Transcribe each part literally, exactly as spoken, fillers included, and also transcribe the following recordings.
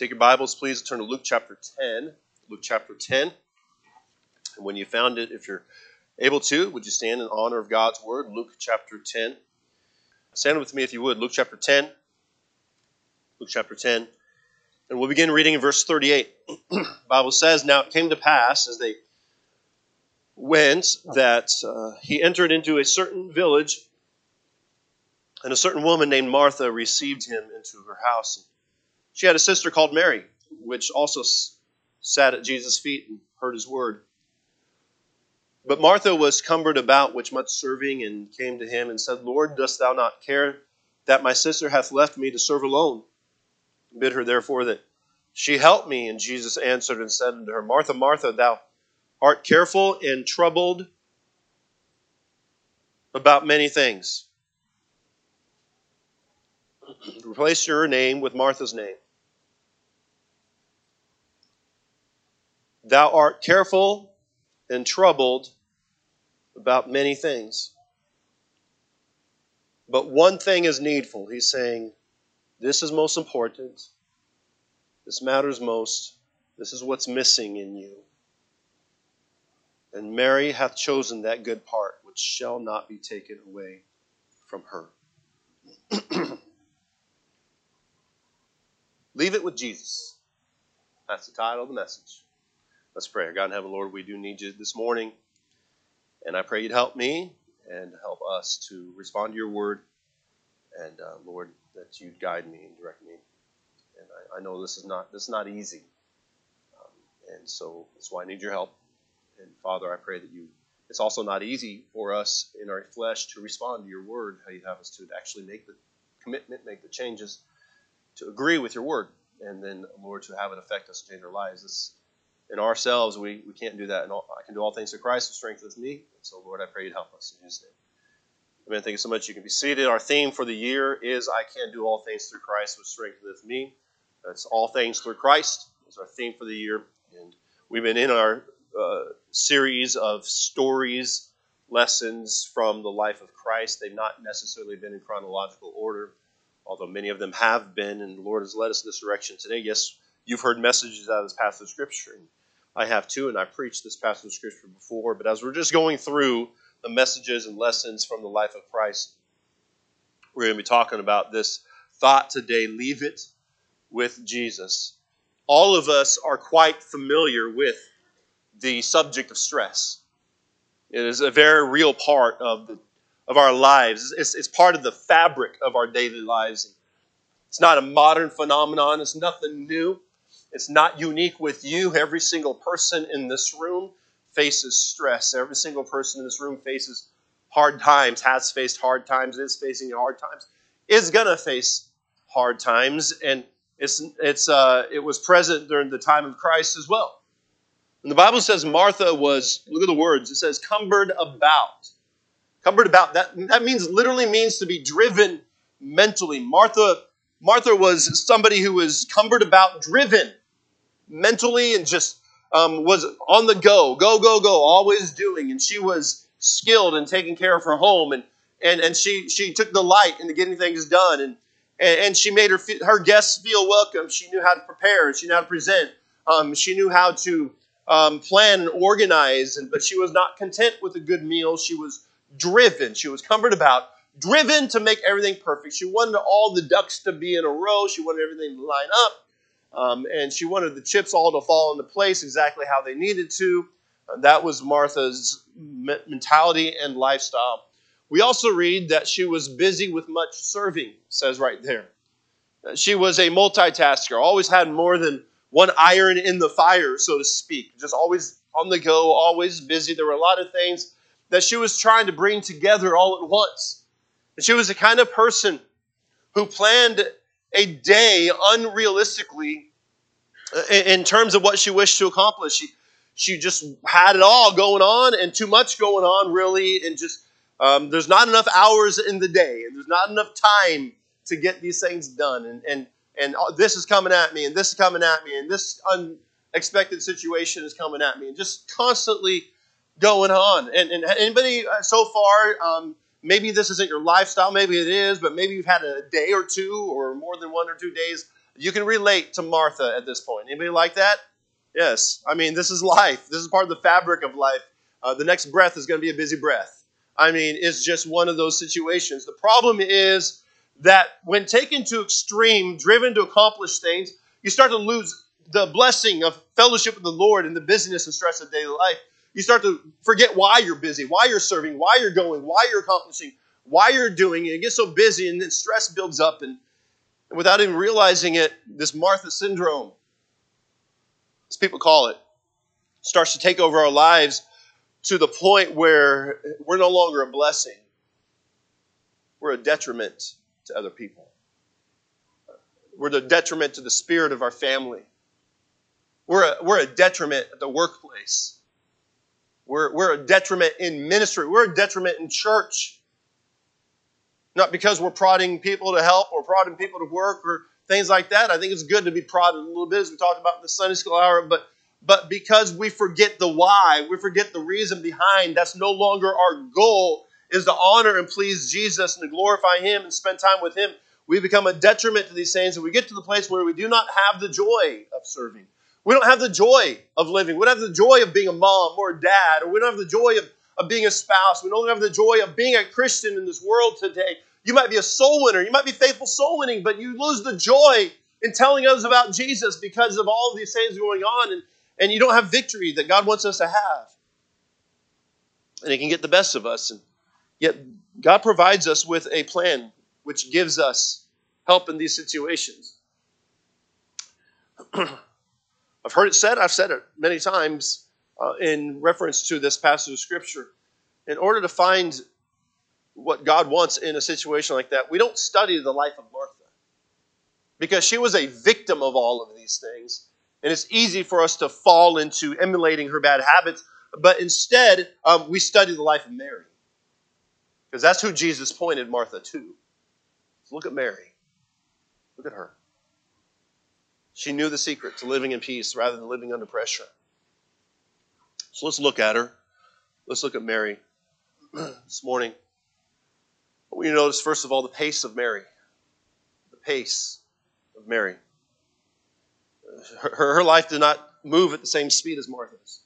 Take your Bibles, please, turn to Luke chapter ten. Luke chapter ten. And when you found it, if you're able to, would you stand in honor of God's word? Luke chapter ten. Stand with me if you would. Luke chapter ten. Luke chapter ten. And we'll begin reading in verse thirty-eight. The Bible says, "Now it came to pass as they went that uh, he entered into a certain village, and a certain woman named Martha received him into her house. She had a sister called Mary, which also sat at Jesus' feet and heard his word. But Martha was cumbered about with much serving, and came to him and said, Lord, dost thou not care that my sister hath left me to serve alone? Bid her therefore that she help me. And Jesus answered and said unto her, Martha, Martha, thou art careful and troubled about many things. Replace your name with Martha's name. Thou art careful and troubled about many things. But one thing is needful." He's saying, this is most important. This matters most. This is what's missing in you. "And Mary hath chosen that good part, which shall not be taken away from her." Leave it with Jesus. That's the title of the message. Let's pray. God in heaven, Lord, we do need you this morning. And I pray you'd help me and help us to respond to your word. And uh, Lord, that you'd guide me and direct me. And I, I know this is not this is not easy. Um, and so that's why I need your help. And Father, I pray that you, it's also not easy for us in our flesh to respond to your word, how you have us to actually make the commitment, make the changes, to agree with your word. And then, Lord, to have it affect us and change our lives. This, in ourselves, we, we can't do that. And all, I can do all things through Christ who strengthens me. And so, Lord, I pray you'd help us in his name. Amen. Thank you so much. You can be seated. Our theme for the year is I can do all things through Christ who strengtheneth me. That's all things through Christ. Is our theme for the year. And we've been in our uh, series of stories, lessons from the life of Christ. They've not necessarily been in chronological order, although many of them have been, and the Lord has led us in this direction today. Yes, you've heard messages out of this passage of Scripture, and I have too, and I preached this passage of Scripture before, but as we're just going through the messages and lessons from the life of Christ, we're going to be talking about this thought today, leave it with Jesus. All of us are quite familiar with the subject of stress. It is a very real part of the of our lives. It's, it's part of the fabric of our daily lives. It's not a modern phenomenon. It's nothing new. It's not unique with you. Every single person in this room faces stress. Every single person in this room faces hard times, has faced hard times, is facing hard times, is going to face hard times. And it's it's uh, it was present during the time of Christ as well. And the Bible says Martha was, look at the words, it says cumbered about. Cumbered about, that, that means literally means to be driven mentally. Martha, Martha was somebody who was cumbered about, driven mentally, and just um, was on the go, go, go, go, always doing. And she was skilled in taking care of her home, and and and she she took delight in getting things done, and and, and she made her her guests feel welcome. She knew how to prepare, she knew how to present, um, she knew how to um, plan and organize. And but she was not content with a good meal. She was driven. She was cumbered about, driven to make everything perfect. She wanted all the ducks to be in a row. She wanted everything to line up. Um, and she wanted the chips all to fall into place exactly how they needed to. Uh, that was Martha's me- mentality and lifestyle. We also read that she was busy with much serving, it says right there. Uh, she was a multitasker, always had more than one iron in the fire, so to speak. Just always on the go, always busy. There were a lot of things that she was trying to bring together all at once. And she was the kind of person who planned a day unrealistically in terms of what she wished to accomplish. She, she just had it all going on, and too much going on, really, and just um, there's not enough hours in the day, and there's not enough time to get these things done. And, and, and this is coming at me, and this is coming at me, and this unexpected situation is coming at me, and just constantly going on. And, and anybody so far, um, maybe this isn't your lifestyle, maybe it is, but maybe you've had a day or two or more than one or two days You can relate to Martha at this point. Anybody like that? Yes. I mean, this is life. This is part of the fabric of life. Uh, the next breath is going to be a busy breath. I mean, it's just one of those situations. The problem is that when taken to extreme, driven to accomplish things, you start to lose the blessing of fellowship with the Lord and the busyness and stress of daily life. You start to forget why you're busy, why you're serving, why you're going, why you're accomplishing, why you're doing it. You get so busy and then stress builds up. And, and without even realizing it, this Martha syndrome, as people call it, starts to take over our lives to the point where we're no longer a blessing. We're a detriment to other people. We're the detriment to the spirit of our family. We're a, we're a detriment at the workplace. We're, we're a detriment in ministry. We're a detriment in church. Not because we're prodding people to help or prodding people to work or things like that. I think it's good to be prodded a little bit, as we talked about in the Sunday school hour, but But because we forget the why, we forget the reason behind, that's no longer our goal, is to honor and please Jesus and to glorify Him and spend time with Him. We become a detriment to these things, and we get to the place where we do not have the joy of serving. We don't have the joy of living. We don't have the joy of being a mom or a dad, or we don't have the joy of, of being a spouse. We don't have the joy of being a Christian in this world today. You might be a soul winner. You might be faithful soul winning, but you lose the joy in telling others about Jesus because of all of these things going on, and And you don't have victory that God wants us to have. And it can get the best of us. And yet God provides us with a plan which gives us help in these situations. I've heard it said, I've said it many times uh, in reference to this passage of Scripture. In order to find what God wants in a situation like that, we don't study the life of Martha. Because she was a victim of all of these things. And it's easy for us to fall into emulating her bad habits. But instead, um, we study the life of Mary. Because that's who Jesus pointed Martha to. So look at Mary. Look at her. She knew the secret to living in peace rather than living under pressure. So let's look at her. Let's look at Mary this morning. We notice, first of all, the pace of Mary. The pace of Mary. Her, her life did not move at the same speed as Martha's.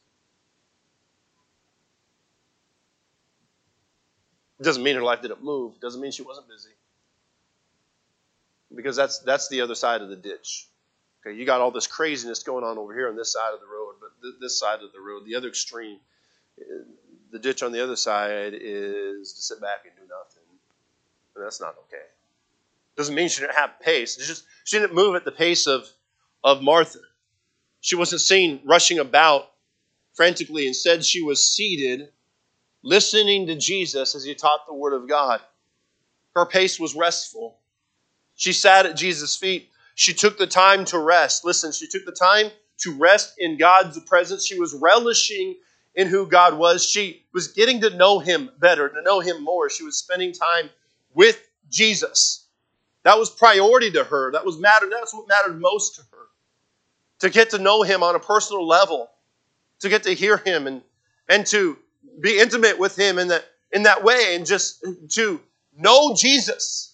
It doesn't mean her life didn't move. It doesn't mean she wasn't busy. Because that's that's the other side of the ditch. Okay, you got all this craziness going on over here on this side of the road, but th- this side of the road, the other extreme, the ditch on the other side is to sit back and do nothing. And that's not okay. Doesn't mean she didn't have pace. It's just she didn't move at the pace of of Martha. She wasn't seen rushing about frantically. Instead, she was seated, listening to Jesus as He taught the Word of God. Her pace was restful. She sat at Jesus' feet. She took the time to rest. Listen, she took the time to rest in God's presence. She was relishing in who God was. She was getting to know Him better, to know Him more. She was spending time with Jesus. That was priority to her. That was matter. That's what mattered most to her. To get to know Him on a personal level, to get to hear Him and, and to be intimate with Him in that, in that way, and just to know Jesus.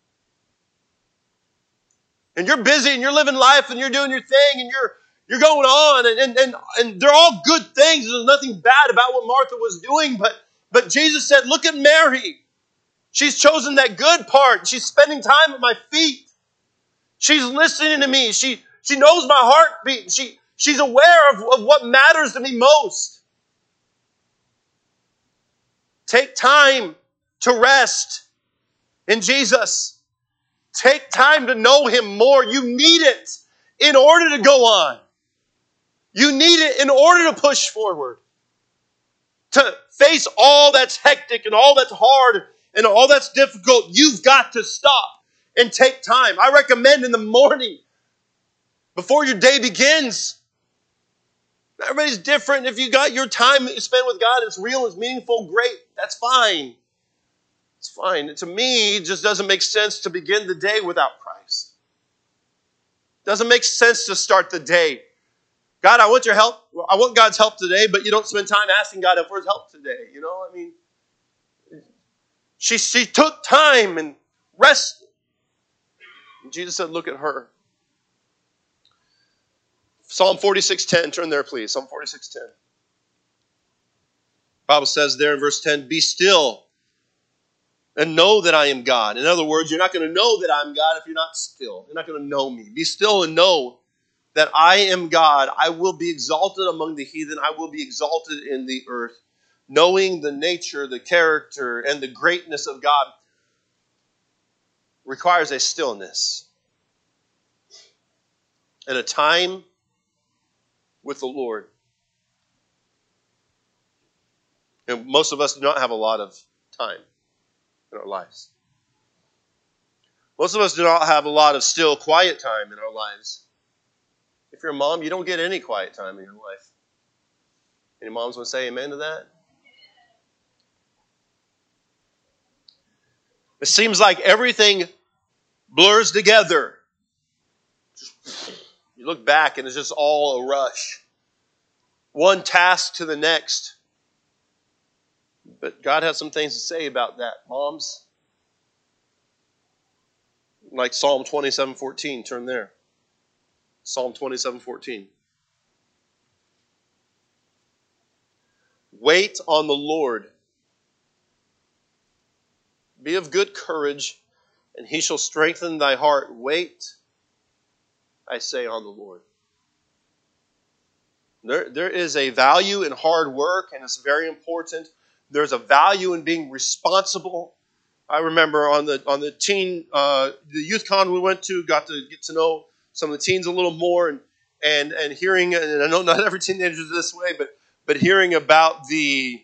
And you're busy and you're living life and you're doing your thing and you're you're going on and, and, and, and they're all good things. There's nothing bad about what Martha was doing, but, but Jesus said, look at Mary. She's chosen that good part. She's spending time at my feet. She's listening to me. She She knows my heartbeat. She, she's aware of, of what matters to me most. Take time to rest in Jesus. Take time to know Him more. You need it in order to go on. You need it in order to push forward. To face all that's hectic and all that's hard and all that's difficult, you've got to stop and take time. I recommend in the morning, before your day begins. Everybody's different. If you got your time that you spend with God, it's real, it's meaningful, great. That's fine. It's fine. To me, it just doesn't make sense to begin the day without Christ. It doesn't make sense to start the day. God, I want your help. I want God's help today, but you don't spend time asking God for His help today. You know, I mean, she, she took time and rested. And Jesus said, look at her. Psalm forty-six ten, turn there please. Psalm forty-six ten. The Bible says there in verse ten, be still and know that I am God. In other words, you're not going to know that I'm God if you're not still. You're not going to know me. Be still and know that I am God. I will be exalted among the heathen. I will be exalted in the earth. Knowing the nature, the character, and the greatness of God requires a stillness and a time with the Lord. And most of us do not have a lot of time in our lives. Most of us do not have a lot of still, quiet time in our lives. If you're a mom, you don't get any quiet time in your life. Any moms want to say amen to that? It seems like everything blurs together. You look back and it's just all a rush. One task to the next. But God has some things to say about that, moms. Like Psalm twenty-seven fourteen, turn there. Psalm twenty-seven fourteen. Wait on the Lord. Be of good courage, and he shall strengthen thy heart. Wait, I say, on the Lord. There, there is a value in hard work, and it's very important. There's a value in being responsible. I remember on the on the teen, uh, the youth con we went to, got to get to know some of the teens a little more, and and and hearing, and I know not every teenager is this way, but but hearing about the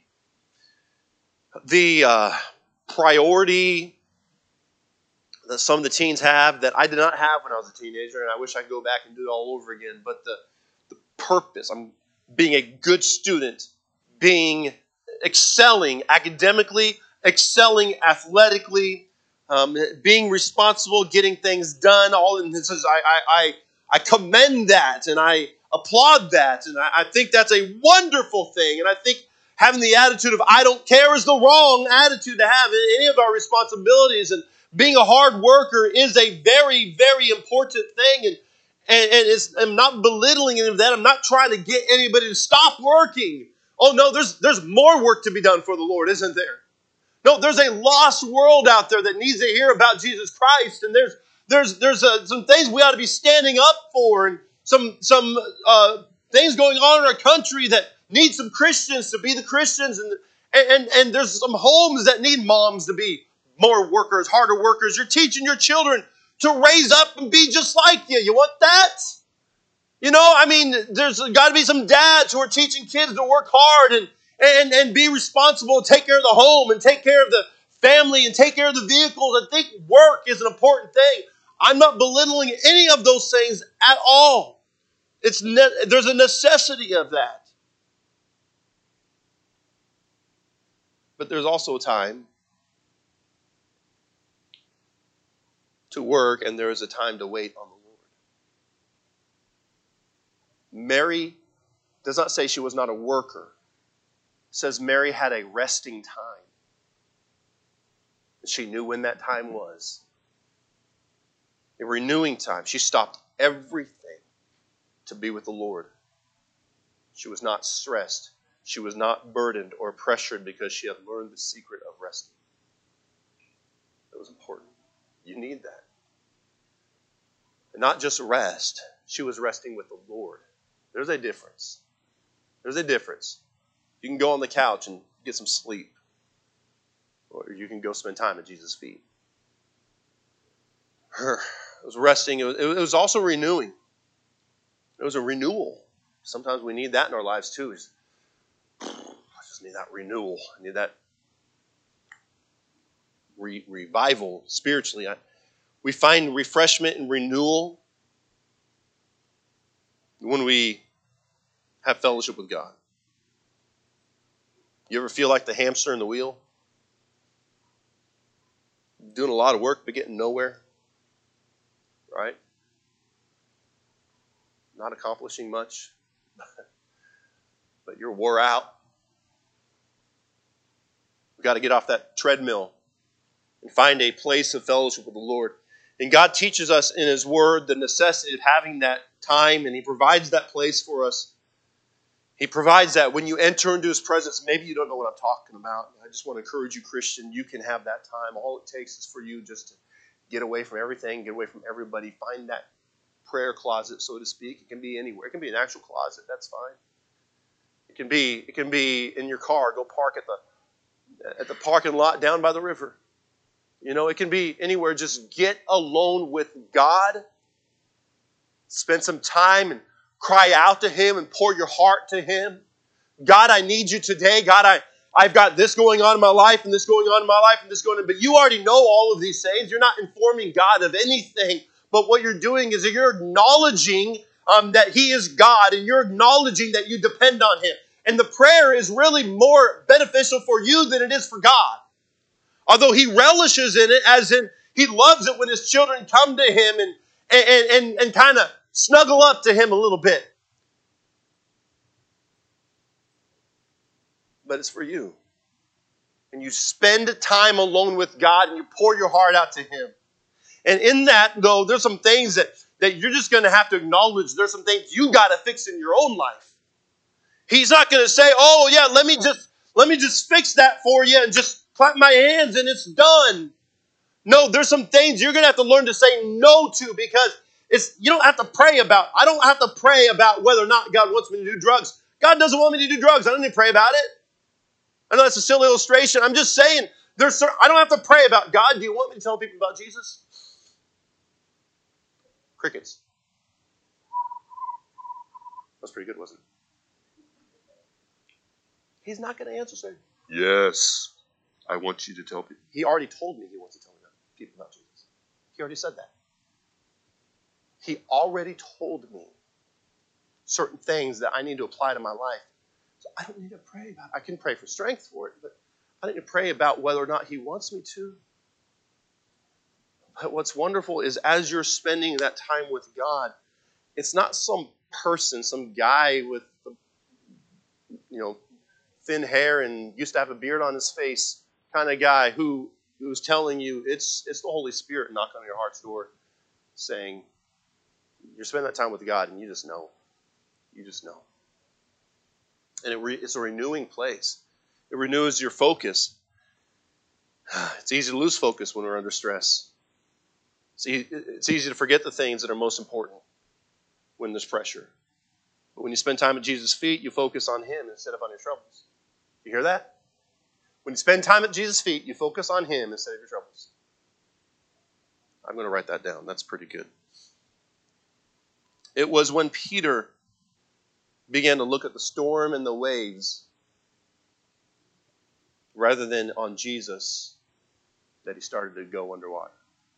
the uh, priority that some of the teens have that I did not have when I was a teenager, and I wish I could go back and do it all over again. But the the purpose, I'm being a good student, being excelling academically, excelling athletically, um, being responsible, getting things done. All in this is I I I, I commend that and I applaud that, and I, I think that's a wonderful thing. And I think having the attitude of I don't care is the wrong attitude to have in any of our responsibilities. And being a hard worker is a very, very important thing. And and, and it's, I'm not belittling any of that. I'm not trying to get anybody to stop working. Oh no, there's there's more work to be done for the Lord, isn't there? No, there's a lost world out there that needs to hear about Jesus Christ, and there's there's there's uh, some things we ought to be standing up for, and some some uh, things going on in our country that need some Christians to be the Christians, and and and there's some homes that need moms to be more workers, harder workers. You're teaching your children to raise up and be just like you. You want that? You know, I mean, there's got to be some dads who are teaching kids to work hard and, and, and be responsible and take care of the home and take care of the family and take care of the vehicles. I think work is an important thing. I'm not belittling any of those things at all. It's ne- there's a necessity of that. But there's also a time to work, and there is a time to wait on the Lord. Mary does not say she was not a worker. It says Mary had a resting time. She knew when that time was. A renewing time. She stopped everything to be with the Lord. She was not stressed. She was not burdened or pressured because she had learned the secret of resting. It was important. You need that. And not just rest. She was resting with the Lord. There's a difference. There's a difference. You can go on the couch and get some sleep. Or you can go spend time at Jesus' feet. Her, it was resting. It was, it was also renewing. It was a renewal. Sometimes we need that in our lives too. It's, I just need that renewal. I need that re- revival spiritually. I, we find refreshment and renewal when we have fellowship with God. You ever feel like the hamster in the wheel? Doing a lot of work but getting nowhere? Right? Not accomplishing much. But you're wore out. We've got to get off that treadmill and find a place of fellowship with the Lord. And God teaches us in His Word the necessity of having that time, and He provides that place for us. He provides that when you enter into His presence. Maybe you don't know what I'm talking about. I just want to encourage you, Christian, you can have that time. All it takes is for you just to get away from everything, get away from everybody, find that prayer closet, so to speak. It can be anywhere. It can be an actual closet. That's fine. It can be, it can be in your car. Go park at the, at the parking lot down by the river. You know, it can be anywhere. Just get alone with God. Spend some time and cry out to Him and pour your heart to Him. God, I need you today. God, I, I've got this going on in my life and this going on in my life and this going on. But you already know all of these things. You're not informing God of anything. But what you're doing is that you're acknowledging um, that He is God, and you're acknowledging that you depend on Him. And the prayer is really more beneficial for you than it is for God. Although He relishes in it, as in He loves it when His children come to Him and, and, and, and kind of snuggle up to Him a little bit. But it's for you. And you spend time alone with God and you pour your heart out to Him. And in that, though, there's some things that, that you're just going to have to acknowledge. There's some things you got to fix in your own life. He's not going to say, oh, yeah, let me just let me just fix that for you and just clap my hands and it's done. No, there's some things you're going to have to learn to say no to, because it's you don't have to pray about. I don't have to pray about whether or not God wants me to do drugs. God doesn't want me to do drugs. I don't need to pray about it. I know that's a silly illustration. I'm just saying, there's I don't have to pray about, God, do you want me to tell people about Jesus? Crickets. That's pretty good, wasn't it? He's not going to answer saying, yes, I want you to tell people. He already told me He wants to tell people about Jesus. He already said that. He already told me certain things that I need to apply to my life. So I don't need to pray about it. I can pray for strength for it, but I need to pray about whether or not He wants me to. But what's wonderful is as you're spending that time with God, it's not some person, some guy with, you know, thin hair and used to have a beard on his face kind of guy who who's telling you. It's it's the Holy Spirit knocking on your heart's door saying, you're spending that time with God and you just know. You just know. And it re, it's a renewing place. It renews your focus. It's easy to lose focus when we're under stress. It's, e- it's easy to forget the things that are most important when there's pressure. But when you spend time at Jesus' feet, you focus on Him instead of on your troubles. You hear that? When you spend time at Jesus' feet, you focus on Him instead of your troubles. I'm going to write that down. That's pretty good. It was when Peter began to look at the storm and the waves rather than on Jesus that he started to go underwater.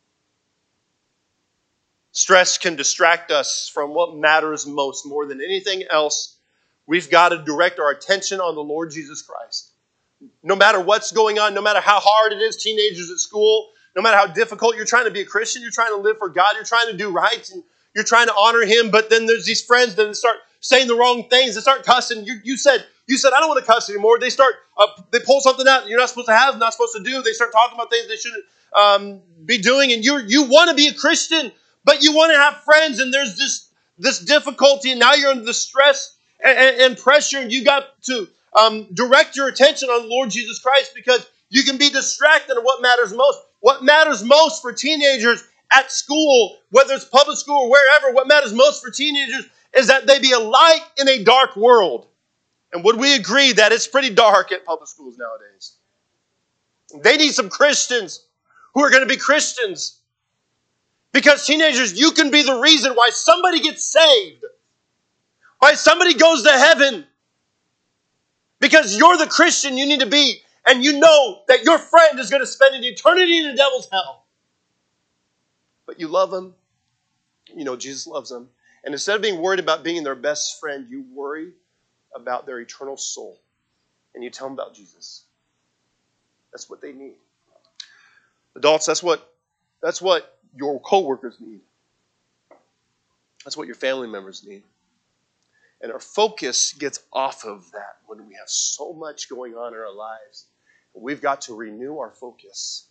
Stress can distract us from what matters most. More than anything else, we've got to direct our attention on the Lord Jesus Christ. No matter what's going on, no matter how hard it is, teenagers at school, no matter how difficult you're trying to be a Christian, you're trying to live for God, you're trying to do right, and you're trying to honor Him, but then there's these friends that start saying the wrong things, they start cussing. You, you said, you said, I don't want to cuss anymore. They start, uh, they pull something out that you're not supposed to have, not supposed to do. They start talking about things they shouldn't um, be doing, and you you want to be a Christian, but you want to have friends, and there's this this difficulty, and now you're under the stress and, and, and pressure, and you got to um, direct your attention on the Lord Jesus Christ, because you can be distracted on what matters most. What matters most for teenagers at school, whether it's public school or wherever, what matters most for teenagers is that they be a light in a dark world. And would we agree that it's pretty dark at public schools nowadays? They need some Christians who are going to be Christians. Because teenagers, you can be the reason why somebody gets saved. Why somebody goes to heaven. Because you're the Christian you need to be. And you know that your friend is going to spend an eternity in the devil's hell. But you love them. You know Jesus loves them. And instead of being worried about being their best friend, you worry about their eternal soul. And you tell them about Jesus. That's what they need. Adults, that's what, that's what your coworkers need. That's what your family members need. And our focus gets off of that when we have so much going on in our lives. We've got to renew our focus.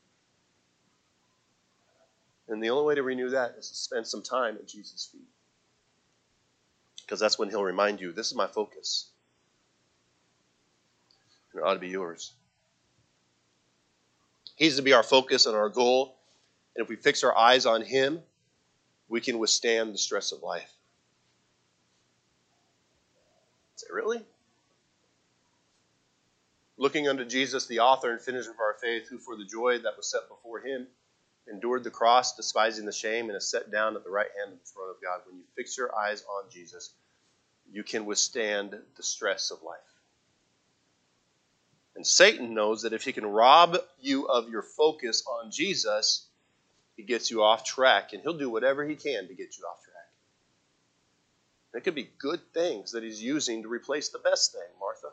And the only way to renew that is to spend some time at Jesus' feet. Because that's when he'll remind you, this is my focus. And it ought to be yours. He's to be our focus and our goal. And if we fix our eyes on him, we can withstand the stress of life. Say, really? Looking unto Jesus, the author and finisher of our faith, who for the joy that was set before him endured the cross, despising the shame, and is set down at the right hand of the throne of God. When you fix your eyes on Jesus, you can withstand the stress of life. And Satan knows that if he can rob you of your focus on Jesus, he gets you off track, and he'll do whatever he can to get you off track. It could be good things that he's using to replace the best thing, Martha.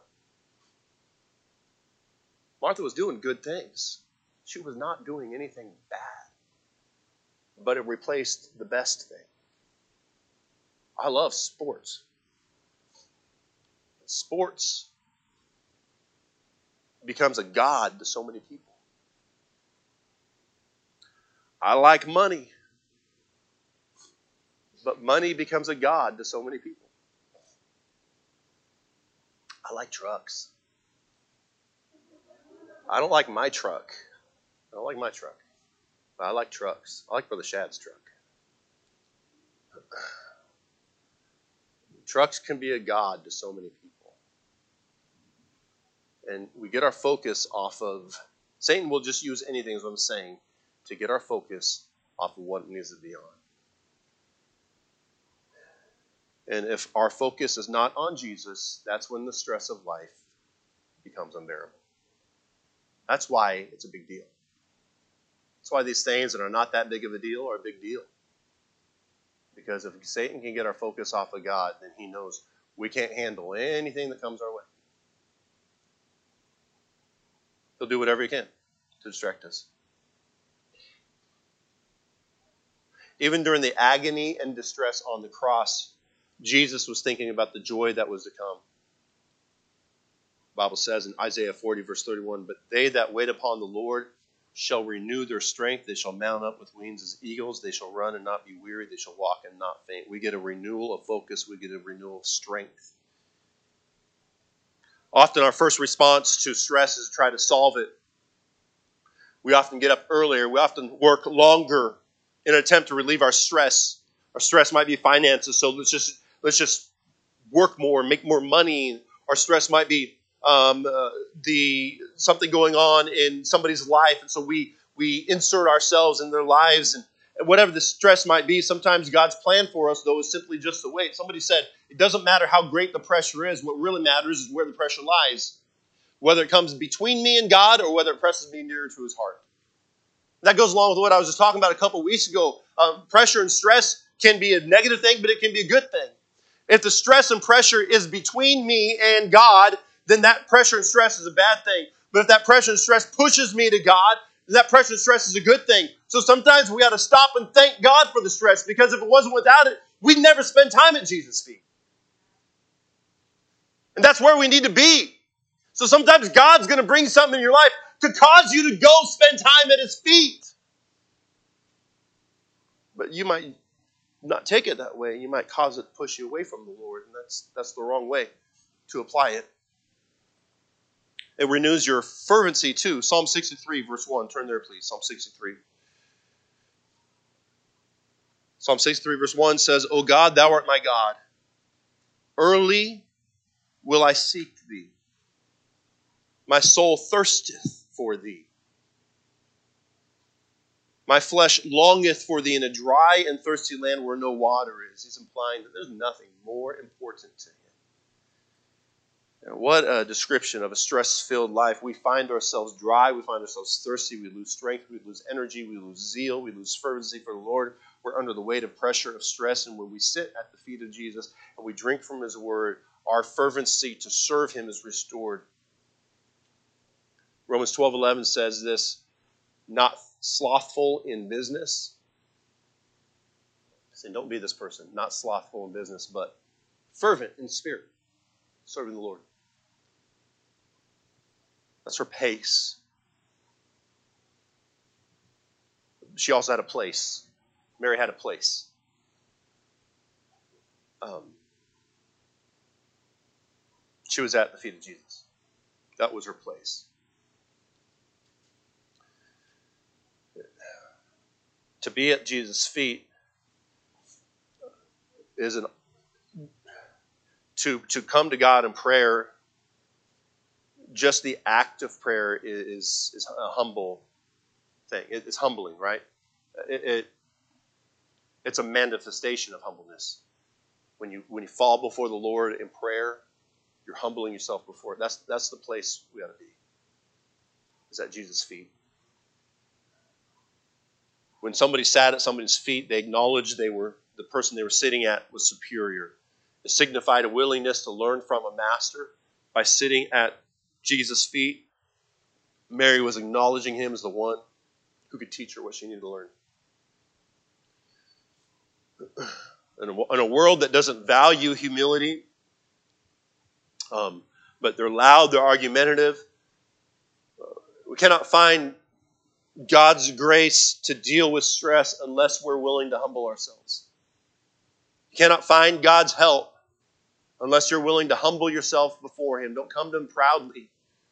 Martha was doing good things. She was not doing anything bad. But it replaced the best thing. I love sports. Sports becomes a god to so many people. I like money. But money becomes a god to so many people. I like trucks. I don't like my truck. I don't like my truck. But I like trucks. I like Brother Shad's truck. Trucks can be a god to so many people. And we get our focus off of, Satan will just use anything, as I'm saying, to get our focus off of what it needs to be on. And if our focus is not on Jesus, that's when the stress of life becomes unbearable. That's why it's a big deal. That's why these things that are not that big of a deal are a big deal. Because if Satan can get our focus off of God, then he knows we can't handle anything that comes our way. He'll do whatever he can to distract us. Even during the agony and distress on the cross, Jesus was thinking about the joy that was to come. The Bible says in Isaiah forty, verse thirty-one, but they that wait upon the Lord shall renew their strength. They shall mount up with wings as eagles. They shall run and not be weary. They shall walk and not faint. We get a renewal of focus. We get a renewal of strength. Often our first response to stress is to try to solve it. We often get up earlier. We often work longer in an attempt to relieve our stress. Our stress might be finances, so let's just let's just work more, make more money. Our stress might be um, uh, the something going on in somebody's life, and so we we insert ourselves in their lives, and, and whatever the stress might be. Sometimes God's plan for us, though, is simply just to wait. Somebody said it doesn't matter how great the pressure is. What really matters is where the pressure lies, whether it comes between me and God or whether it presses me nearer to His heart. That goes along with what I was just talking about a couple weeks ago. Um, pressure and stress can be a negative thing, but it can be a good thing. If the stress and pressure is between me and God, then that pressure and stress is a bad thing. But if that pressure and stress pushes me to God, then that pressure and stress is a good thing. So sometimes we got to stop and thank God for the stress, because if it wasn't without it, we'd never spend time at Jesus' feet. And that's where we need to be. So sometimes God's going to bring something in your life to cause you to go spend time at His feet. But you might not take it that way. You might cause it to push you away from the Lord, and that's that's the wrong way to apply it. It renews your fervency too. Psalm sixty-three, verse one. Turn there, please. Psalm sixty-three. Psalm sixty-three, verse one says, O God, Thou art my God. Early will I seek Thee. My soul thirsteth for Thee. My flesh longeth for Thee in a dry and thirsty land where no water is. He's implying that there's nothing more important to Him. And what a description of a stress-filled life. We find ourselves dry. We find ourselves thirsty. We lose strength. We lose energy. We lose zeal. We lose fervency for the Lord. We're under the weight of pressure, of stress. And when we sit at the feet of Jesus and we drink from His Word, our fervency to serve Him is restored. Romans twelve eleven says this, not slothful in business. Saying, don't be this person, not slothful in business, but fervent in spirit, serving the Lord. That's her pace. She also had a place. Mary had a place. Um, She was at the feet of Jesus. That was her place. To be at Jesus' feet is an to to come to God in prayer. Just the act of prayer is is a humble thing. It's humbling, right? It, it it's a manifestation of humbleness. When you when you fall before the Lord in prayer, you're humbling yourself before it. That's that's the place we ought to be. Is at Jesus' feet. When somebody sat at somebody's feet, they acknowledged they were the person they were sitting at was superior. It signified a willingness to learn from a master by sitting at Jesus' feet. Mary was acknowledging him as the one who could teach her what she needed to learn. In a, in a world that doesn't value humility, um, but they're loud, they're argumentative, uh, we cannot find God's grace to deal with stress unless we're willing to humble ourselves. You cannot find God's help unless you're willing to humble yourself before Him. Don't come to Him proudly.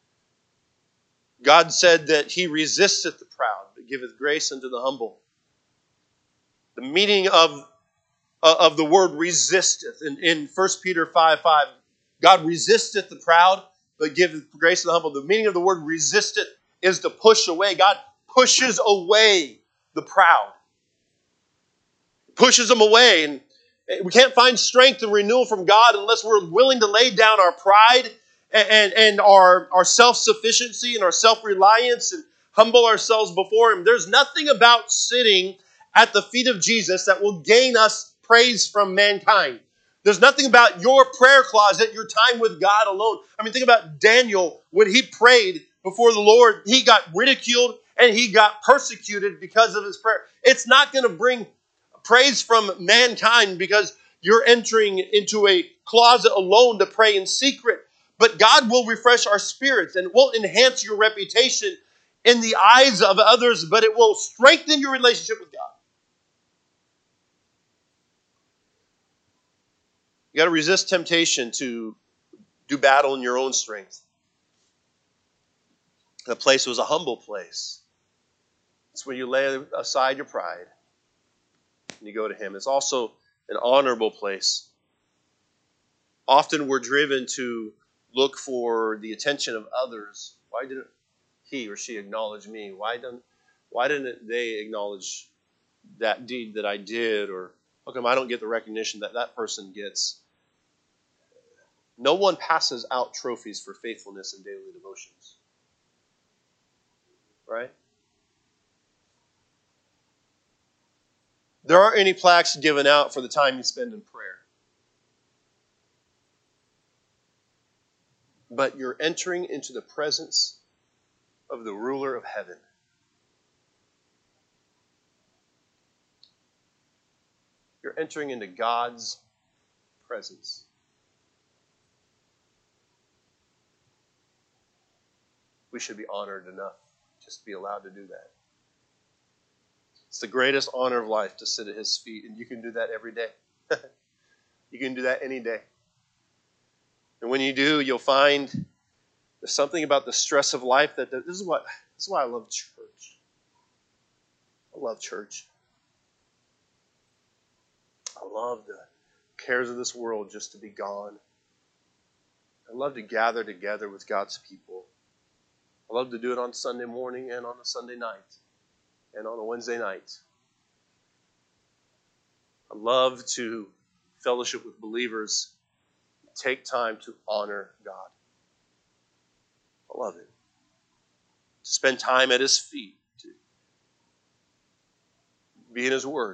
God said that He resisteth the proud, but giveth grace unto the humble. The meaning of, of the word resisteth in, in First Peter five five, God resisteth the proud, but giveth grace to the humble. The meaning of the word resisteth is to push away. God pushes away the proud. Pushes them away. And we can't find strength and renewal from God unless we're willing to lay down our pride and, and, and our, our self-sufficiency and our self-reliance and humble ourselves before Him. There's nothing about sitting at the feet of Jesus that will gain us praise from mankind. There's nothing about your prayer closet, your time with God alone. I mean, think about Daniel. When he prayed before the Lord, he got ridiculed and he got persecuted because of his prayer. It's not going to bring praise from mankind because you're entering into a closet alone to pray in secret. But God will refresh our spirits and will enhance your reputation in the eyes of others, but it will strengthen your relationship with God. You got to resist temptation to do battle in your own strength. The place was a humble place. It's where you lay aside your pride and you go to Him. It's also an honorable place. Often we're driven to look for the attention of others. Why didn't he or she acknowledge me? Why didn't why didn't they acknowledge that deed that I did? Or how come I don't get the recognition that that person gets? No one passes out trophies for faithfulness in daily devotions. Right? There aren't any plaques given out for the time you spend in prayer. But you're entering into the presence of the ruler of heaven. You're entering into God's presence. We should be honored enough just to be allowed to do that. It's the greatest honor of life to sit at His feet, and you can do that every day. You can do that any day. And when you do, you'll find there's something about the stress of life that, that this is what this is why I love church. I love church. I love the cares of this world just to be gone. I love to gather together with God's people. I love to do it on Sunday morning and on a Sunday night and on a Wednesday night. I love to fellowship with believers, take time to honor God. I love it. To spend time at His feet, to be in His Word.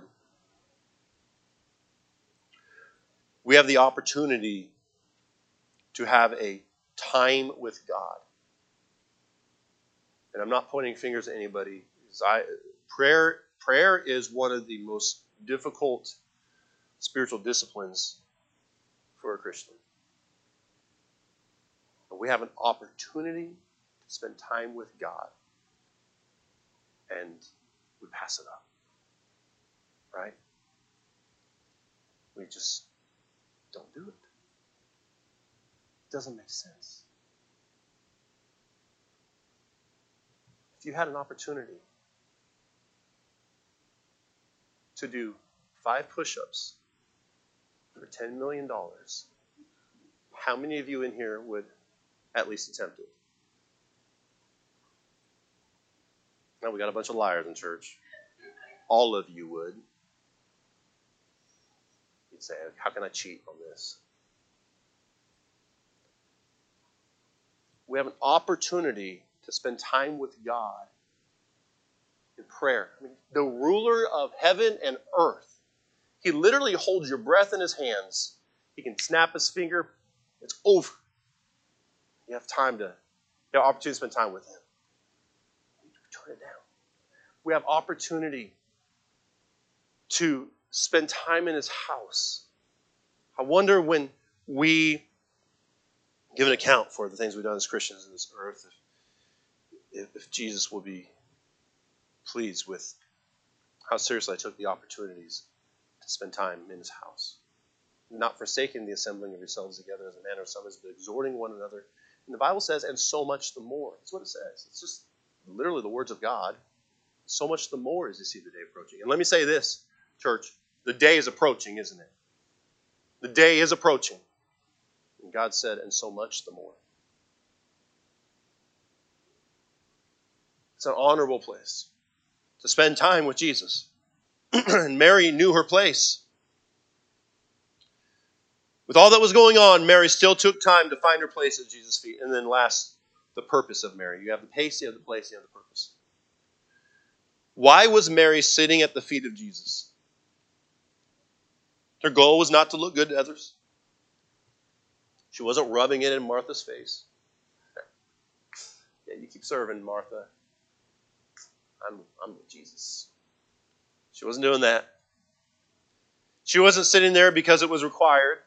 We have the opportunity to have a time with God. And I'm not pointing fingers at anybody. I, prayer, prayer is one of the most difficult spiritual disciplines for a Christian. But we have an opportunity to spend time with God. And we pass it up. Right? We just don't do it. doesn't make sense. If you had an opportunity to do five push-ups for ten million dollars, how many of you in here would at least attempt it? Now, we got a bunch of liars in church. All of you would. You'd say, how can I cheat on this? We have an opportunity to spend time with God in prayer. I mean, the ruler of heaven and earth. He literally holds your breath in his hands. He can snap his finger. It's over. You have time to, you have opportunity to spend time with him. Turn it down. We have opportunity to spend time in his house. I wonder when we give an account for the things we've done as Christians in this earth, if, if Jesus will be pleased with how seriously I took the opportunities to spend time in his house. Not forsaking the assembling of yourselves together as a manner of some is, but exhorting one another. And the Bible says, and so much the more. That's what it says. It's just literally the words of God. So much the more as you see the day approaching. And let me say this, church. The day is approaching, isn't it? The day is approaching. And God said, and so much the more. It's an honorable place to spend time with Jesus. And Mary knew her place. With all that was going on, Mary still took time to find her place at Jesus' feet. And then last, the purpose of Mary. You have the pace, you have the place, you have the purpose. Why was Mary sitting at the feet of Jesus? Her goal was not to look good to others. She wasn't rubbing it in Martha's face. Yeah, you keep serving, Martha. I'm, I'm with Jesus. She wasn't doing that. She wasn't sitting there because it was required.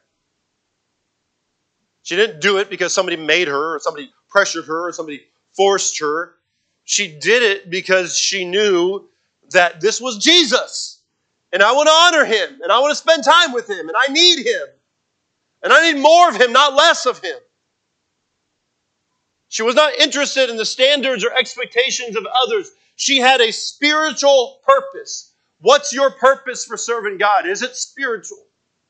She didn't do it because somebody made her or somebody pressured her or somebody forced her. She did it because she knew that this was Jesus. And I want to honor him. And I want to spend time with him. And I need him. And I need more of him, not less of him. She was not interested in the standards or expectations of others. She had a spiritual purpose. What's your purpose for serving God? Is it spiritual?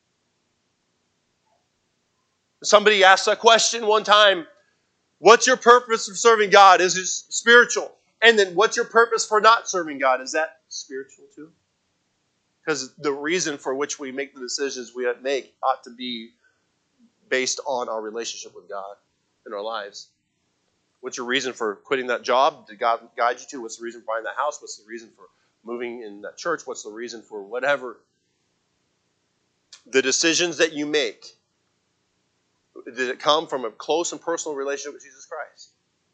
Somebody asked that question one time. What's your purpose for serving God? Is it spiritual? And then what's your purpose for not serving God? Is that spiritual too? Because the reason for which we make the decisions we make ought to be based on our relationship with God in our lives. What's your reason for quitting that job? Did God guide you to? What's the reason for buying that house? What's the reason for moving in that church? What's the reason for whatever? The decisions that you make, did it come from a close and personal relationship with Jesus Christ?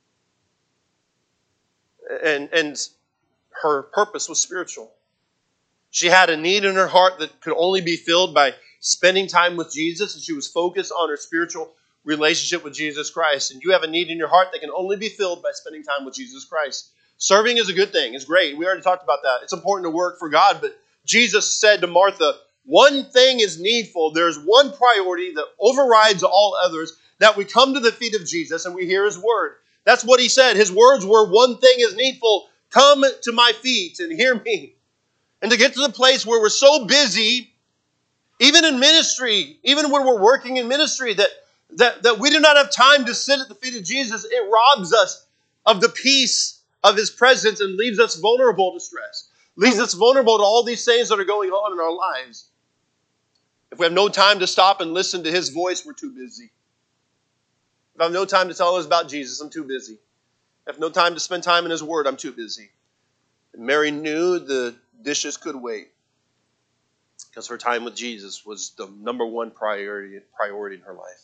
And, and her purpose was spiritual. She had a need in her heart that could only be filled by spending time with Jesus, and she was focused on her spiritual relationship with Jesus Christ. And you have a need in your heart that can only be filled by spending time with Jesus Christ. Serving is a good thing. It's great. We already talked about that. It's important to work for God, but Jesus said to Martha, one thing is needful. There's one priority that overrides all others, that we come to the feet of Jesus and we hear his word. That's what he said. His words were, one thing is needful. Come to my feet and hear me. And to get to the place where we're so busy, even in ministry, even when we're working in ministry, that, that, that we do not have time to sit at the feet of Jesus, it robs us of the peace of his presence and leaves us vulnerable to stress. Leaves us vulnerable to all these things that are going on in our lives. If we have no time to stop and listen to his voice, we're too busy. If I have no time to tell others about Jesus, I'm too busy. If I have no time to spend time in his word, I'm too busy. And Mary knew the dishes could wait, because her time with Jesus was the number one priority, priority in her life.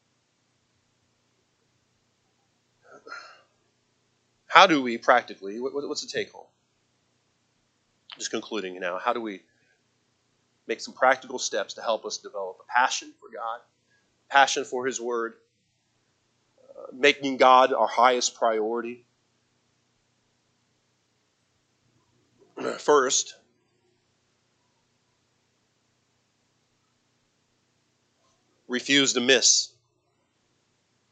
How do we practically, what's the take home? Just concluding now, how do we make some practical steps to help us develop a passion for God, passion for his word, uh, making God our highest priority? First, refuse to miss.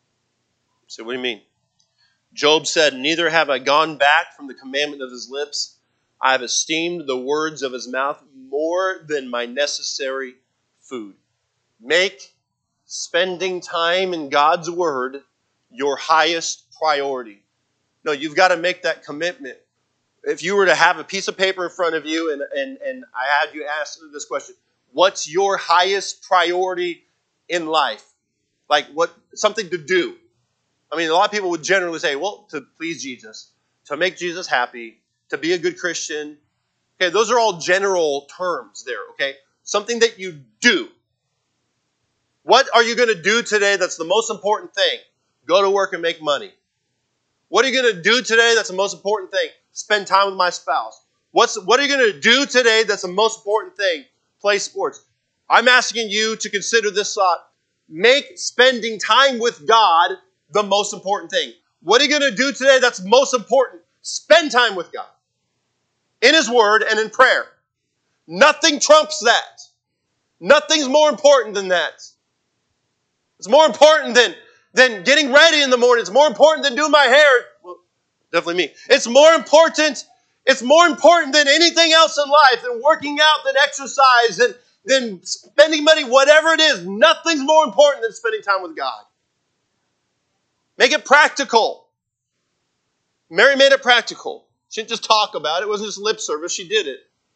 So what do you mean? Job said, neither have I gone back from the commandment of his lips. I have esteemed the words of his mouth more than my necessary food. Make spending time in God's word your highest priority. No, you've got to make that commitment. If you were to have a piece of paper in front of you and, and, and I had you ask this question, what's your highest priority in life? Like what something to do. I mean, a lot of people would generally say, well, to please Jesus, to make Jesus happy, to be a good Christian. Okay, those are all general terms there, okay? Something that you do. What are you going to do today that's the most important thing? Go to work and make money. What are you going to do today that's the most important thing? Spend time with my spouse. What's What are you going to do today that's the most important thing? Play sports. I'm asking you to consider this thought. Make spending time with God the most important thing. What are you going to do today that's most important? Spend time with God. In His Word and in prayer. Nothing trumps that. Nothing's more important than that. It's more important than, than getting ready in the morning. It's more important than doing my hair. Well, definitely me. It's more important. It's more important than anything else in life, than working out, than exercise, than, than spending money, whatever it is. Nothing's more important than spending time with God. Make it practical. Mary made it practical. She didn't just talk about it. It wasn't just lip service. She did it.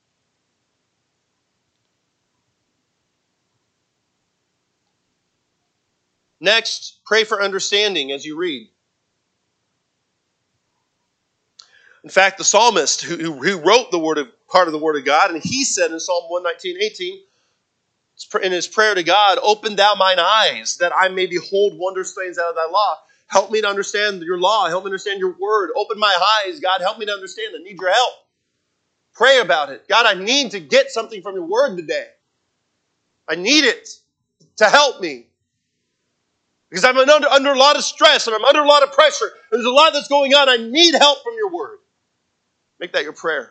Next, pray for understanding as you read. In fact, the psalmist who, who wrote the word of part of the Word of God, and he said in Psalm one nineteen, eighteen, in his prayer to God, open thou mine eyes, that I may behold wondrous things out of thy law. Help me to understand your law. Help me to understand your word. Open my eyes, God. Help me to understand. I need your help. Pray about it. God, I need to get something from your word today. I need it to help me. Because I'm under, under a lot of stress and I'm under a lot of pressure. There's a lot that's going on. I need help from your word. Make that your prayer.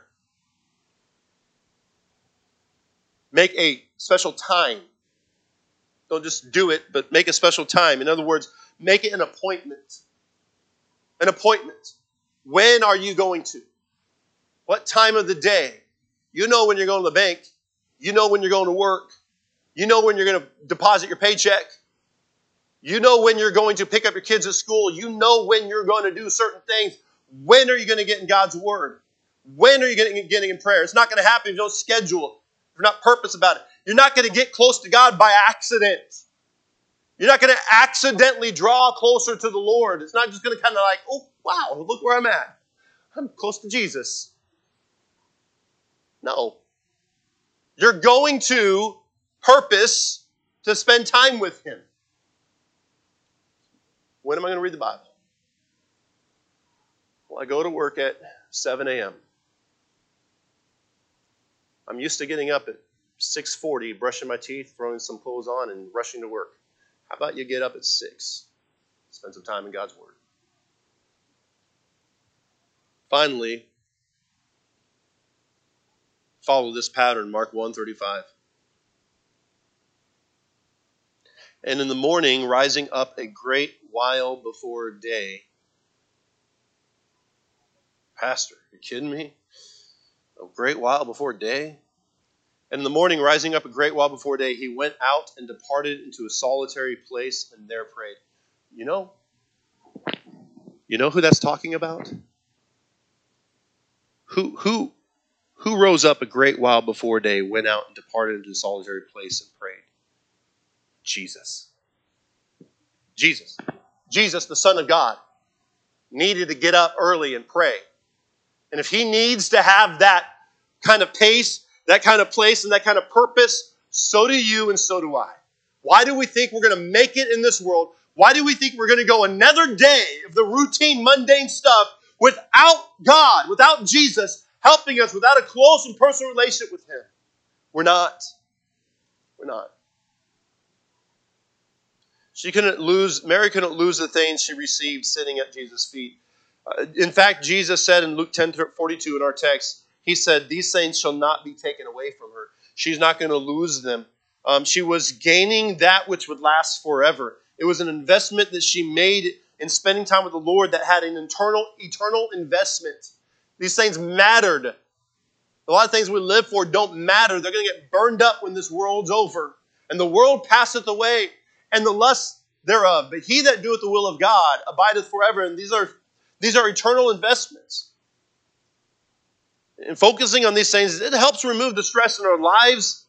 Make a special time. Don't just do it, but make a special time. In other words, make it an appointment. An appointment. When are you going to? What time of the day? You know when you're going to the bank. You know when you're going to work. You know when you're going to deposit your paycheck. You know when you're going to pick up your kids at school. You know when you're going to do certain things. When are you going to get in God's Word? When are you getting, getting in prayer? It's not going to happen if you don't schedule it. If you're not purpose about it. You're not going to get close to God by accident. You're not going to accidentally draw closer to the Lord. It's not just going to kind of like, oh, wow, look where I'm at. I'm close to Jesus. No. You're going to purpose to spend time with Him. When am I going to read the Bible? Well, I go to work at seven a.m. I'm used to getting up at six forty, brushing my teeth, throwing some clothes on, and rushing to work. How about you get up at six? Spend some time in God's Word. Finally, follow this pattern, Mark one thirty-five. And in the morning, rising up a great while before day. Pastor, you kidding me? A great while before day? And in the morning, rising up a great while before day, he went out and departed into a solitary place and there prayed. You know, you know who that's talking about? Who, who, who rose up a great while before day, went out and departed into a solitary place and prayed? Jesus. Jesus. Jesus, the Son of God, needed to get up early and pray. And if he needs to have that kind of pace, that kind of place, and that kind of purpose, so do you and so do I. Why do we think we're going to make it in this world? Why do we think we're going to go another day of the routine, mundane stuff without God, without Jesus helping us, without a close and personal relationship with Him? We're not. We're not. She couldn't lose, Mary couldn't lose the things she received sitting at Jesus' feet. Uh, in fact, Jesus said in Luke ten forty-two in our text, He said, these things shall not be taken away from her. She's not going to lose them. Um, she was gaining that which would last forever. It was an investment that she made in spending time with the Lord that had an internal, eternal investment. These things mattered. A lot of things we live for don't matter. They're going to get burned up when this world's over. And the world passeth away, and the lust thereof. But he that doeth the will of God abideth forever. And these are, these are eternal investments. And focusing on these things, it helps remove the stress in our lives.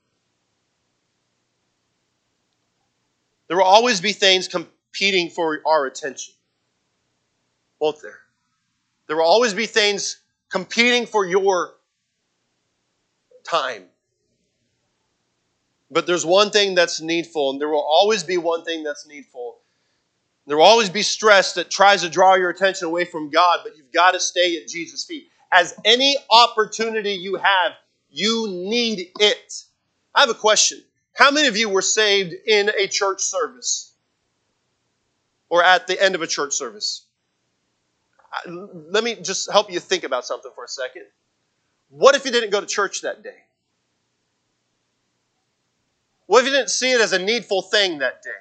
There will always be things competing for our attention. Won't there? There will always be things competing for your time. But there's one thing that's needful, and there will always be one thing that's needful. There will always be stress that tries to draw your attention away from God, but you've got to stay at Jesus' feet. As any opportunity you have, you need it. I have a question. How many of you were saved in a church service? Or at the end of a church service? Let me just help you think about something for a second. What if you didn't go to church that day? What if you didn't see it as a needful thing that day?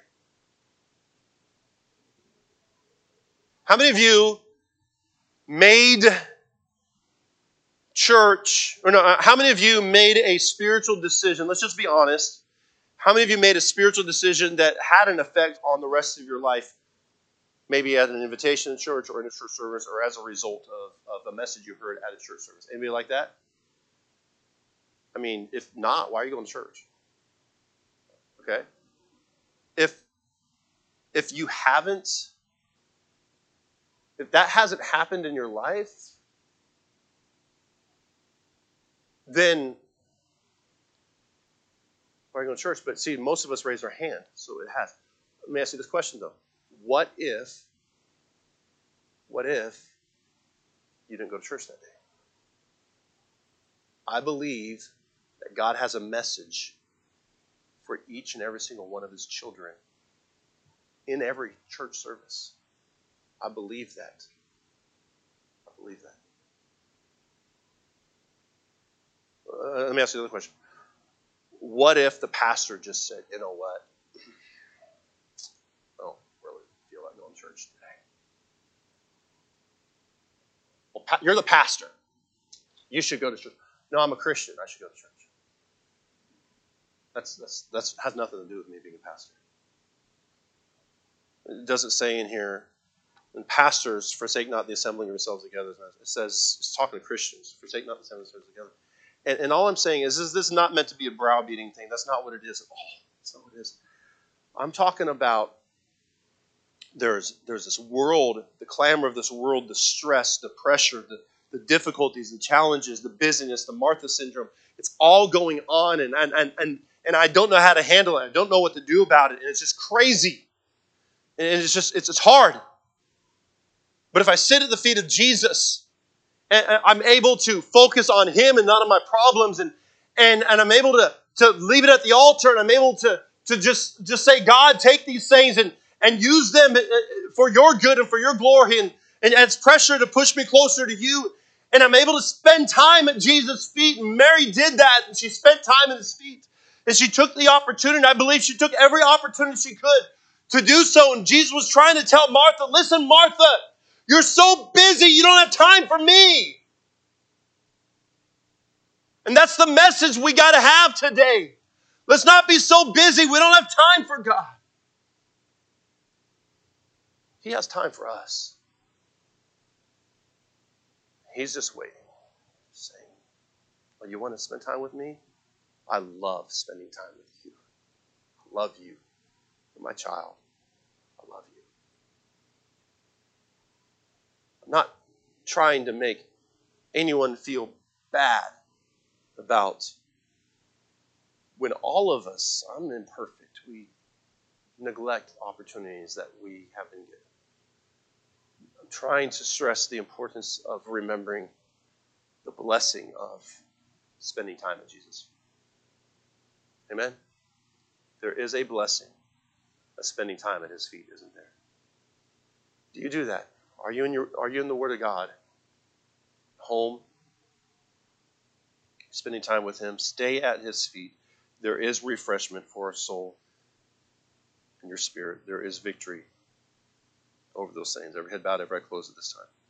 How many of you made church, or no, how many of you made a spiritual decision? Let's just be honest. How many of you made a spiritual decision that had an effect on the rest of your life? Maybe at an invitation in church or in a church service or as a result of, of a message you heard at a church service. Anybody like that? I mean, if not, why are you going to church? Okay? If, if you haven't, if that hasn't happened in your life, then why are you going to church? But see, most of us raise our hand, so it has. Let me ask you this question, though. What if, what if you didn't go to church that day? I believe that God has a message for each and every single one of his children in every church service. I believe that. I believe that. Uh, let me ask you another question. What if the pastor just said, you know what? I don't really feel like going to church today. Well, pa- you're the pastor. You should go to church. No, I'm a Christian. I should go to church. That's that's that's has nothing to do with me being a pastor. It doesn't say in here, and pastors forsake not the assembling of yourselves together. It says, it's talking to Christians, forsake not the assembling of yourselves together. And, and all I'm saying is, is this is not meant to be a browbeating thing. That's not what it is at all. That's not what it is. I'm talking about there's there's this world, the clamor of this world, the stress, the pressure, the, the difficulties, the challenges, the busyness, the Martha syndrome. It's all going on, and and and and, and I don't know how to handle it. I don't know what to do about it, and it's just crazy. And it's just it's it's hard. But if I sit at the feet of Jesus, and I'm able to focus on him and not on my problems, and and, and I'm able to, to leave it at the altar, and I'm able to, to just, just say, God, take these things and, and use them for your good and for your glory, and, and it's pressure to push me closer to you, and I'm able to spend time at Jesus' feet, and Mary did that, and she spent time at his feet, and she took the opportunity. I believe she took every opportunity she could to do so, and Jesus was trying to tell Martha, listen, Martha, you're so busy, you don't have time for me. And that's the message we got to have today. Let's not be so busy we don't have time for God. He has time for us. He's just waiting, saying, oh, you want to spend time with me? I love spending time with you. I love you. You're my child. I love you. I'm not trying to make anyone feel bad about when all of us, I'm imperfect, we neglect opportunities that we have been given. I'm trying to stress the importance of remembering the blessing of spending time with Jesus. Amen? There is a blessing of spending time at his feet, isn't there? Do you do that? Are you in your are you in the Word of God? Home? Spending time with him. Stay at his feet. There is refreshment for our soul and your spirit. There is victory over those things. Every head bowed, every eye closed at this time.